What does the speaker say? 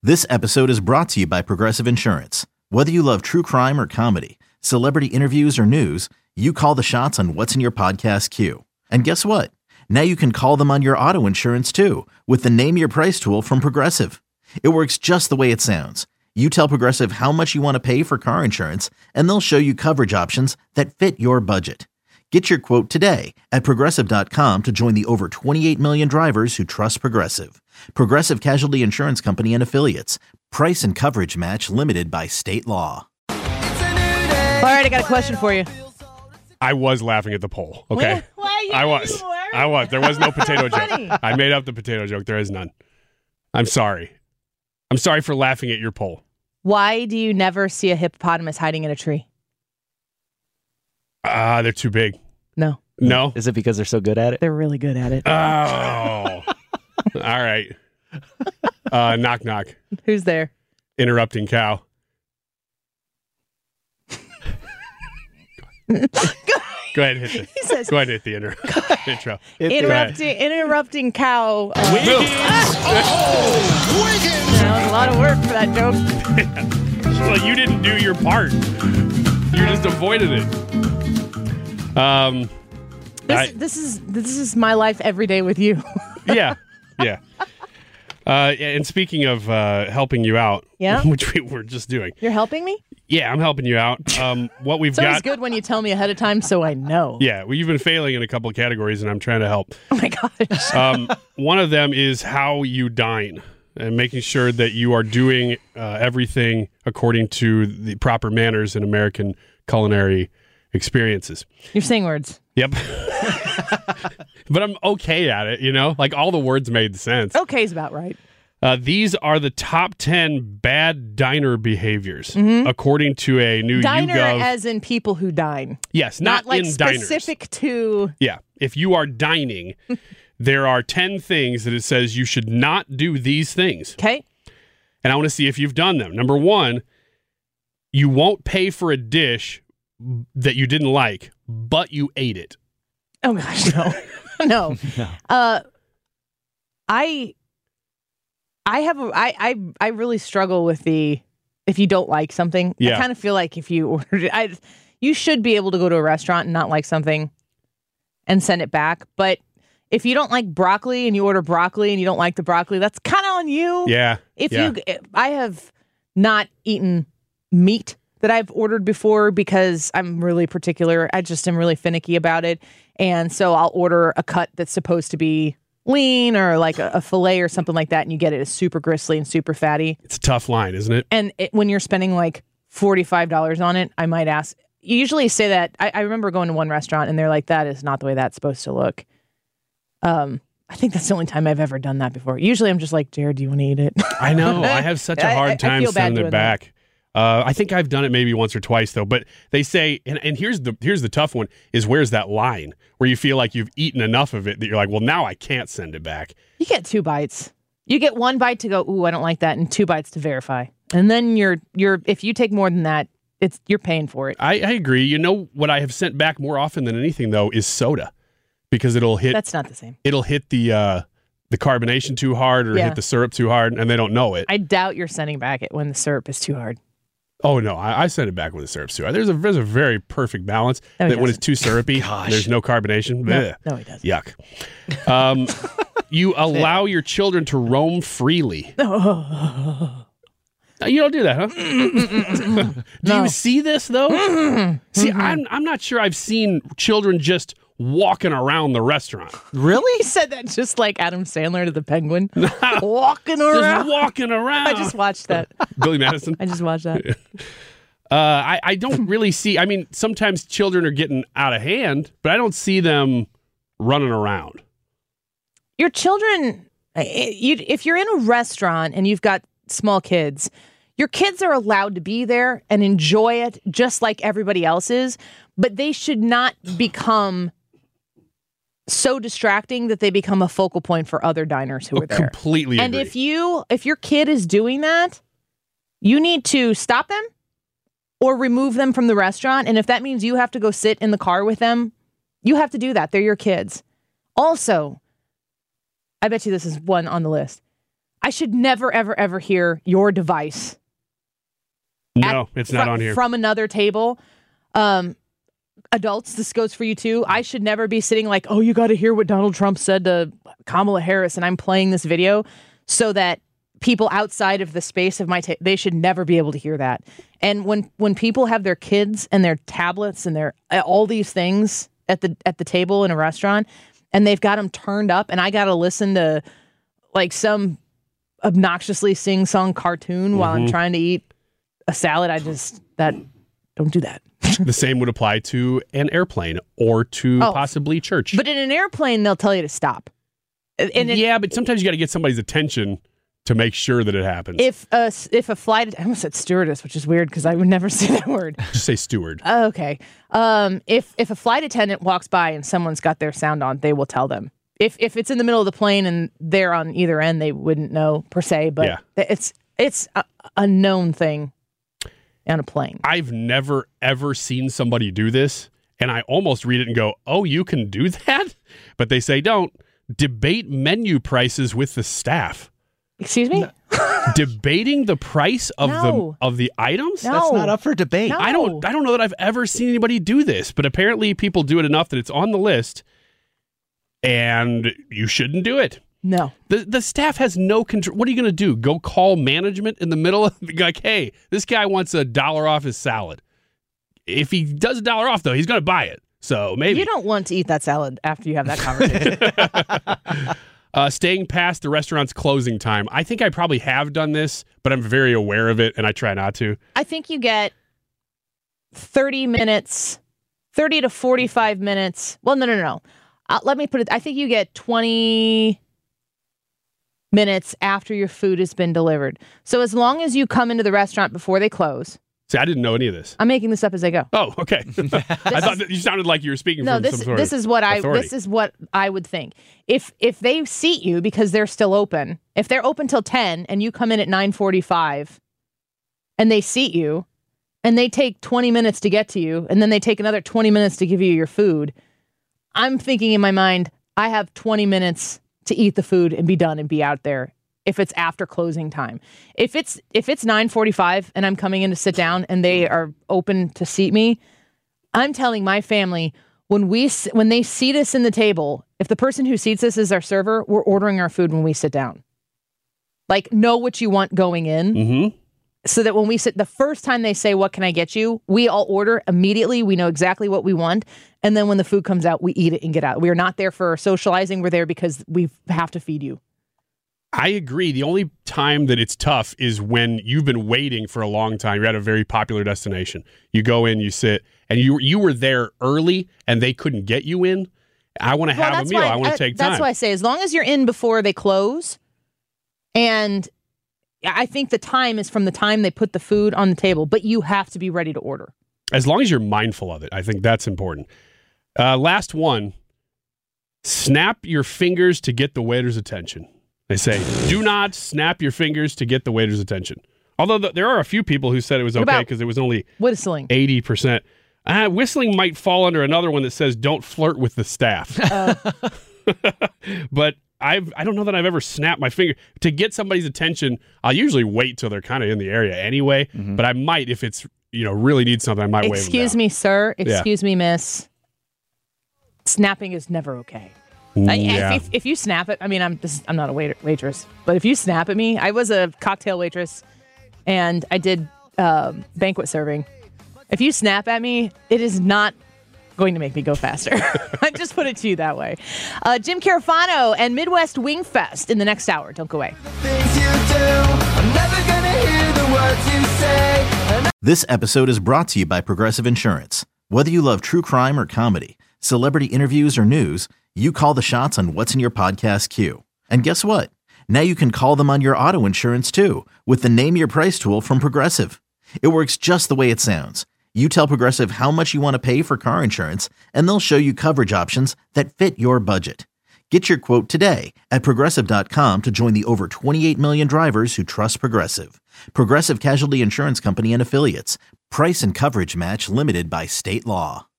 This episode is brought to you by Progressive Insurance. Whether you love true crime or comedy, celebrity interviews or news, you call the shots on what's in your podcast queue. And guess what? Now you can call them on your auto insurance too with the Name Your Price tool from Progressive. It works just the way it sounds. You tell Progressive how much you want to pay for car insurance, and they'll show you coverage options that fit your budget. Get your quote today at Progressive.com to join the over 28 million drivers who trust Progressive. Progressive Casualty Insurance Company and Affiliates. Price and coverage match limited by state law. All right, I got a question for you. I was laughing at the poll, okay? Why I was. There was no potato funny. joke. I made up the potato joke. There is none. I'm sorry. I'm sorry for laughing at your poll. Why do you never see a hippopotamus hiding in a tree? They're too big. No. No? Is it because they're so good at it? They're really good at it. Oh. All right. Knock, knock. Who's there? Interrupting cow. Go ahead and hit the, He says, go ahead and hit the intro. interrupting cow. Wiggins! That was a lot of work for that joke. Well, you didn't do your part. You just avoided it. This is my life every day with you. Yeah. And speaking of helping you out, Yeah? which we were just doing. You're helping me? Yeah, I'm helping you out. What we've It's always got. good when you tell me ahead of time so I know. Yeah, well, you've been failing in a couple of categories, and I'm trying to help. Oh my gosh. One of them is how you dine and making sure that you are doing everything according to the proper manners in American culinary experiences. You're saying words. Yep. But I'm okay at it, you know? Like, all the words made sense. Okay's about right. These are the top 10 bad diner behaviors, according to a new Diner YouGov. as in people who dine. Yes, not like in diners. specific to... Yeah. If you are dining, there are 10 things that it says you should not do these things. Okay. And I want to see if you've done them. Number one, you won't pay for a dish that you didn't like, but you ate it. Oh gosh, no. No. I really struggle with if you don't like something. Yeah. I kind of feel like if you ordered it, you should be able to go to a restaurant and not like something and send it back. But if you don't like broccoli and you order broccoli and you don't like the broccoli, that's kind of on you. Yeah. I have not eaten meat that I've ordered before because I'm really particular. I just am really finicky about it. And so I'll order a cut that's supposed to be lean or like a filet or something like that. And you get it as super gristly and super fatty. It's a tough line, isn't it? And when you're spending like $45 on it, I might ask. You usually say that. I remember going to one restaurant and they're like, that is not the way that's supposed to look. I think that's the only time I've ever done that before. Usually I'm just like, Jared, do you want to eat it? I know. I have such a hard time feel bad sending doing it back. I think I've done it maybe once or twice though, but they say, and here's the tough one is where's that line where you feel like you've eaten enough of it that you're like, well, now I can't send it back. You get 2 bites. You get 1 bite to go, ooh, I don't like that, and 2 bites to verify. And then you're if you take more than that, you're paying for it. I agree. You know what I have sent back more often than anything though is soda, because it'll hit. That's not the same. It'll hit the carbonation too hard or hit the syrup too hard, and they don't know it. I doubt you're sending back it when the syrup is too hard. Oh no, I send it back when the syrup's too hard. There's a very perfect balance No, that when it's too syrupy, there's no carbonation. No, he doesn't. Yuck. You allow your children to roam freely. You don't do that, huh? Do you see this though? See, I'm not sure I've seen children just walking around the restaurant. Really? He said that just like Adam Sandler to the Penguin. Walking around. Just walking around. I just watched that. Billy Madison. I just watched that. I don't really see. I mean, sometimes children are getting out of hand, but I don't see them running around. Your children, if you're in a restaurant and you've got small kids, your kids are allowed to be there and enjoy it just like everybody else is, but they should not become so distracting that they become a focal point for other diners who are there. Completely And agree. if your kid is doing that, you need to stop them or remove them from the restaurant. And if that means you have to go sit in the car with them, you have to do that. They're your kids. Also, I bet you this is one on the list. I should never, ever, ever hear your device. No, it's not on here. From another table. Adults, this goes for you too. I should never be sitting like, oh, you got to hear what Donald Trump said to Kamala Harris, and I'm playing this video so that people outside of the space of my they should never be able to hear that. And when people have their kids and their tablets and their all these things at the table in a restaurant, and they've got them turned up, and I got to listen to like some obnoxiously sing-song cartoon while I'm trying to eat a salad, don't do that. The same would apply to an airplane or to possibly church. But in an airplane, they'll tell you to stop. Yeah, but sometimes you got to get somebody's attention to make sure that it happens. If a flight, I almost said stewardess, which is weird because I would never say that word. Just say steward. Okay. If a flight attendant walks by and someone's got their sound on, they will tell them. If it's in the middle of the plane and they're on either end, they wouldn't know per se. But it's a known thing on a plane. I've never, ever seen somebody do this, and I almost read it and go, oh, you can do that? But they say don't. Debate menu prices with the staff. Excuse me? Debating the price of the items? No. That's not up for debate. No. I don't know that I've ever seen anybody do this, but apparently people do it enough that it's on the list, and you shouldn't do it. No. The staff has no control. What are you going to do? Go call management in the middle of like, hey, this guy wants $1 off his salad. If he does $1 off, though, he's going to buy it. So maybe. You don't want to eat that salad after you have that conversation. Staying past the restaurant's closing time. I think I probably have done this, but I'm very aware of it, and I try not to. I think you get 30 to 45 minutes. Well, no. Let me put it. I think you get 20 minutes after your food has been delivered. So as long as you come into the restaurant before they close. See, I didn't know any of this. I'm making this up as I go. Oh, okay. I thought that you sounded like you were speaking from some sort this of is what authority. This is what I would think. If they seat you because they're still open, if they're open till 10 and you come in at 9:45 and they seat you and they take 20 minutes to get to you and then they take another 20 minutes to give you your food, I'm thinking in my mind, I have 20 minutes to eat the food and be done and be out there. If it's after closing time, if it's 9:45 and I'm coming in to sit down and they are open to seat me, I'm telling my family when they seat us in the table, if the person who seats us is our server, we're ordering our food when we sit down. Like, know what you want going in, so that when we sit, the first time they say, "What can I get you?" we all order immediately. We know exactly what we want, and then when the food comes out, we eat it and get out. We are not there for socializing. We're there because we have to feed you. I agree. The only time that it's tough is when you've been waiting for a long time. You're at a very popular destination. You go in, you sit, and you were there early, and they couldn't get you in. I want to have a meal. I want to take time. That's why I say, as long as you're in before they close, and I think the time is from the time they put the food on the table, but you have to be ready to order. As long as you're mindful of it, I think that's important. Last one, snap your fingers to get the waiter's attention. They say, do not snap your fingers to get the waiter's attention. Although there are a few people who said it was okay because it was only whistling. 80%. Whistling might fall under another one that says don't flirt with the staff. But I don't know that I've ever snapped my finger. To get somebody's attention, I'll usually wait till they're kind of in the area anyway. But I might, if it's, really need something, I might wave them down. Excuse me, sir. Excuse me, miss. Snapping is never okay. Yeah. If you snap it, I mean, I'm not a waitress, but if you snap at me, I was a cocktail waitress, and I did banquet serving. If you snap at me, it is not going to make me go faster. I just put it to you that way. Jim Carafano and Midwest Wing Fest in the next hour. Don't go away. This episode is brought to you by Progressive Insurance. Whether you love true crime or comedy, celebrity interviews or news, you call the shots on what's in your podcast queue. And guess what? Now you can call them on your auto insurance too with the Name Your Price tool from Progressive. It works just the way it sounds. You tell Progressive how much you want to pay for car insurance, and they'll show you coverage options that fit your budget. Get your quote today at Progressive.com to join the over 28 million drivers who trust Progressive. Progressive Casualty Insurance Company and Affiliates. Price and coverage match limited by state law.